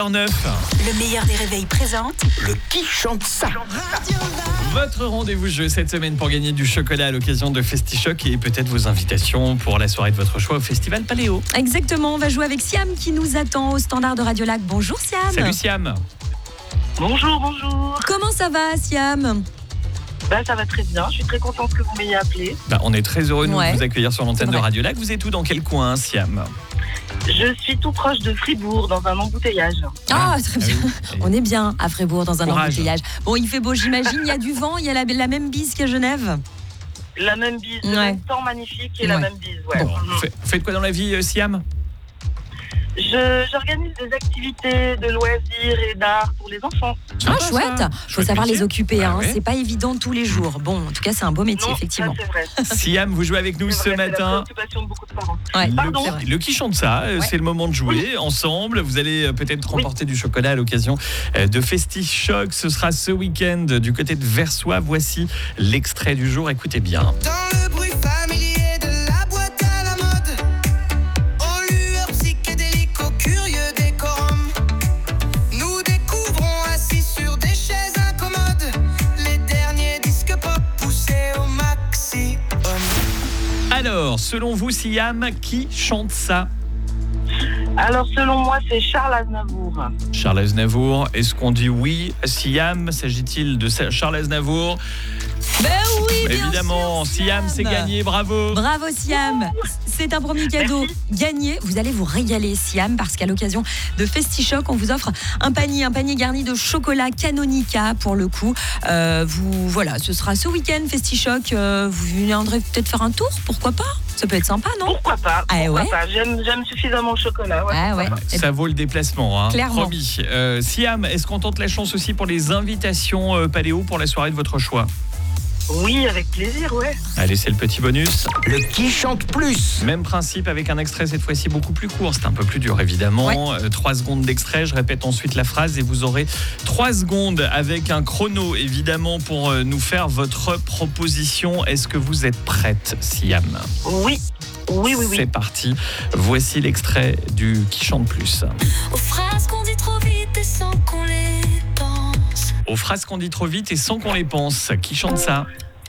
9. Le meilleur des réveils présente Le qui chante ça. Votre rendez-vous jeu cette semaine pour gagner du chocolat à l'occasion de FestiChoc et peut-être vos invitations pour la soirée de votre choix au Festival Paléo. Exactement, on va jouer avec Siam qui nous attend au standard de Radio Lac. Bonjour Siam. Salut Siam. Bonjour. Comment ça va Siam? Ça va très bien, je suis très contente que vous m'ayez appelé. On est très heureux de Ouais. vous accueillir sur l'antenne C'est de vrai. Radio Lac. Vous êtes où, dans quel coin, Siam? Je suis tout proche de Fribourg, dans un embouteillage. Ah, très bien. oui. On est bien à Fribourg dans un Courage. embouteillage. Bon, il fait beau, j'imagine. Il y a du vent, il y a la même bise qu'à Genève. La même bise, Ouais. le même temps magnifique et la Ouais. même bise. Ouais. Bon, Mhm. faites quoi dans la vie, Siam? J'organise des activités de loisirs et d'art pour les enfants. Ah, Sympa, chouette. ça. Faut Chouette savoir métier. les occuper. Ah Hein. ouais. C'est pas évident tous les jours. Bon, en tout cas, c'est un beau métier, Non, effectivement. ça, c'est vrai. Siam, vous jouez avec nous C'est ce vrai, c'est la matin. préoccupation de beaucoup de parents. Ouais, Pardon. c'est vrai. Le qui chante ça, Ouais. c'est le moment de jouer ensemble. Vous allez peut-être remporter du chocolat à l'occasion de FestiChoc. Ce sera ce week-end du côté de Versoix. Voici l'extrait du jour. Écoutez bien. Dans le bruit familier de la boîte à la mode, aux lueurs psychédéliques, aux curieux décorums, nous découvrons assis sur des chaises incommodes les derniers disques pop poussés au maximum. Alors, selon vous, Siam, qui chante ça? Alors, selon moi, c'est Charles Aznavour. Charles Aznavour. Est-ce qu'on dit oui à Siam? S'agit-il de Charles Aznavour? Ben oui, bien Évidemment, sûr, Siam, c'est gagné. Bravo. Bravo Siam, c'est un premier cadeau gagné. Vous allez vous régaler Siam parce qu'à l'occasion de FestiChoc, on vous offre un panier garni de chocolat Canonica pour le coup. Voilà, ce sera ce week-end FestiChoc. Vous viendrez peut-être faire un tour, pourquoi pas? Ça peut être sympa, non? Pourquoi pas? Ah Pourquoi ouais. pas. J'aime suffisamment le chocolat. Ouais, Ah ouais. pourquoi pas. Ça vaut le déplacement, hein, Clairement. promis. Siam, est-ce qu'on tente la chance aussi pour les invitations Paléo pour la soirée de votre choix? Oui, avec plaisir, ouais. Allez, c'est le petit bonus. Le qui chante plus. Même principe avec un extrait cette fois-ci beaucoup plus court. C'est un peu plus dur évidemment. 3 secondes d'extrait. Je répète ensuite la phrase et vous aurez 3 secondes avec un chrono évidemment pour nous faire votre proposition. Est-ce que vous êtes prête, Siam? Oui. Oui. C'est parti. Voici l'extrait du Qui chante plus. Aux phrases qu'on dit trop vite et sans qu'on les pense. Aux phrases qu'on dit trop vite et sans qu'on les pense. Qui chante ça?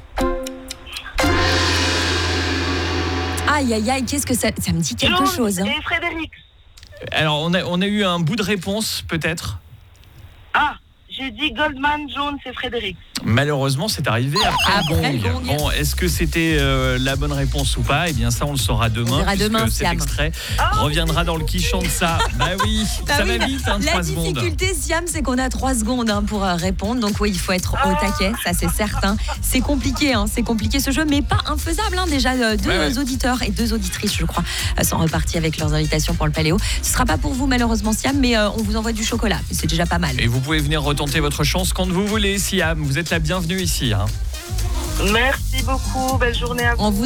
Aïe aïe aïe, qu'est-ce que ça me dit quelque Jones chose. Hein. Et Frédéric. Alors on a eu un bout de réponse peut-être. Ah, j'ai dit Goldman, Jones et Frédéric. Malheureusement, c'est arrivé après le le gong. gong. Bon, est-ce que c'était la bonne réponse ou pas? Eh bien, ça, on le saura demain. On verra puisque demain, cet Siam. extrait reviendra dans le Qui chante ça. Bah oui, Bah ça oui, va vite, la 3 secondes. difficulté, Siam, c'est qu'on a 3 secondes pour répondre. Donc oui, il faut être au taquet, ça c'est certain. C'est compliqué ce jeu, mais pas infaisable. Déjà, 2 Ouais. auditeurs et 2 auditrices, je crois, sont repartis avec leurs invitations pour le Paléo. Ce sera pas pour vous, malheureusement, Siam, mais on vous envoie du chocolat. C'est déjà pas mal. Et vous pouvez venir retenter votre chance quand vous voulez, Siam. Vous êtes la bienvenue ici. Merci beaucoup, belle journée à vous. On vous